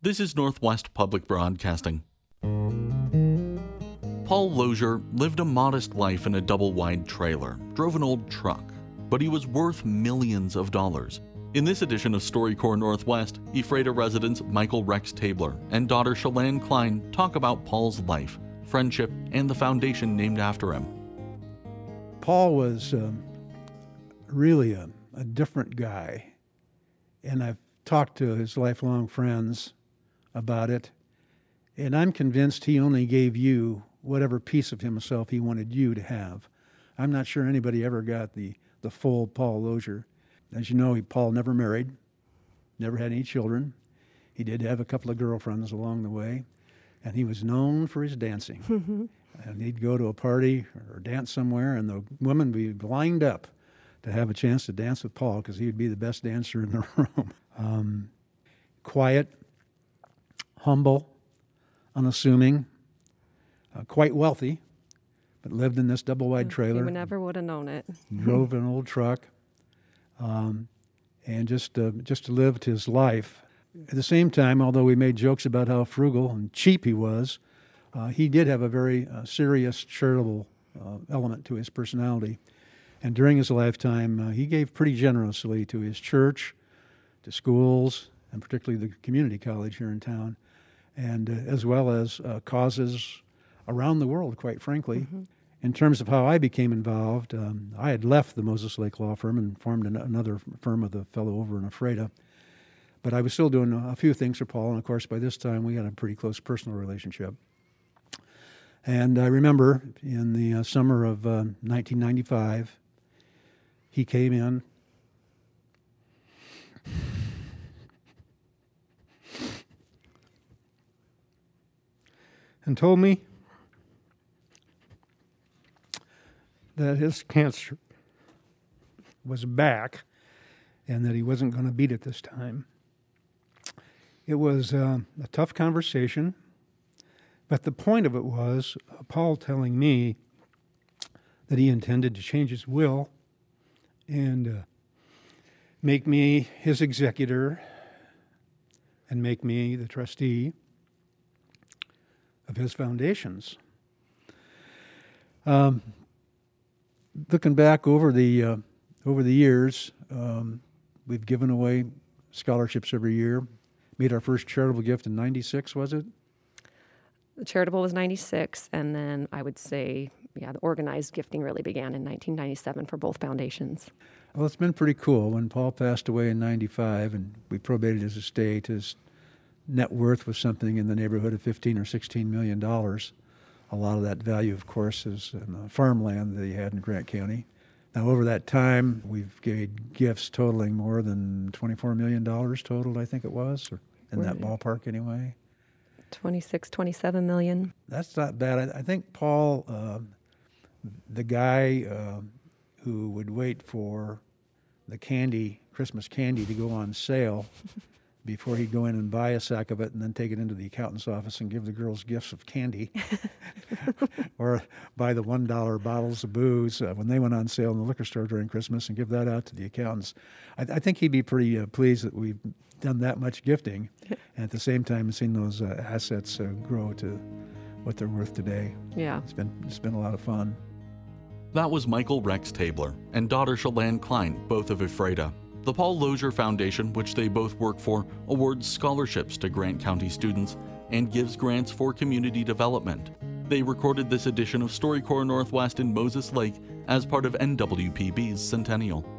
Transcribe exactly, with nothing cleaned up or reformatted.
This is Northwest Public Broadcasting. Paul Lozier lived a modest life in a double-wide trailer, drove an old truck, but he was worth millions of dollars. In this edition of StoryCorps Northwest, Ephrata residents Michael Rex Tabler and daughter Shalane Klein talk about Paul's life, friendship, and the foundation named after him. Paul was um, really a, a different guy, and I've talked to his lifelong friends about it, and I'm convinced he only gave you whatever piece of himself he wanted you to have. I'm not sure anybody ever got the, the full Paul Lozier. As you know, he, Paul never married, never had any children. He did have a couple of girlfriends along the way, and he was known for his dancing. Mm-hmm. And he'd go to a party or dance somewhere, and the women would be lined up to have a chance to dance with Paul because he would be the best dancer in the room. Um, quiet, humble, unassuming, uh, quite wealthy, but lived in this double-wide trailer. You never would have known it. Drove an old truck, um, and just uh, just lived his life. At the same time, although we made jokes about how frugal and cheap he was, uh, he did have a very uh, serious, charitable uh, element to his personality. And during his lifetime, uh, he gave pretty generously to his church, to schools, and particularly the community college here in town, and uh, as well as uh, causes around the world, quite frankly. Mm-hmm. In terms of how I became involved, um, I had left the Moses Lake Law Firm and formed an- another firm with a fellow over in Ephrata. But I was still doing a few things for Paul, and of course by this time we had a pretty close personal relationship. And I remember in the uh, summer of uh, nineteen ninety-five, he came in and told me that his cancer was back and that he wasn't going to beat it this time. It was uh, a tough conversation, but the point of it was uh, Paul telling me that he intended to change his will and uh, make me his executor and make me the trustee of his foundations. Um, looking back over the uh, over the years, um, we've given away scholarships every year. Made our first charitable gift in ninety-six, was it? The charitable was ninety-six, and then I would say, yeah, the organized gifting really began in nineteen ninety-seven for both foundations. Well, it's been pretty cool. When Paul passed away in ninety-five and we probated his estate, his net worth was something in the neighborhood of fifteen or sixteen million dollars. A lot of that value, of course, is in the farmland that he had in Grant County. Now, over that time, we've gave gifts totaling more than twenty-four million dollars total, I think it was, or in that ballpark anyway. twenty-six, twenty-seven million. That's not bad. I, I think Paul, uh, the guy uh, who would wait for the candy, Christmas candy, to go on sale before he'd go in and buy a sack of it and then take it into the accountant's office and give the girls gifts of candy, or buy the one dollar bottles of booze uh, when they went on sale in the liquor store during Christmas and give that out to the accountants. I, I think he'd be pretty uh, pleased that we've done that much gifting, and at the same time seen those uh, assets uh, grow to what they're worth today. Yeah. It's been, it's been a lot of fun. That was Michael Rex Tabler and daughter Shalane Klein, both of Ephrata. The Paul Lozier Foundation, which they both work for, awards scholarships to Grant County students and gives grants for community development. They recorded this edition of StoryCorps Northwest in Moses Lake as part of N W P B's Centennial.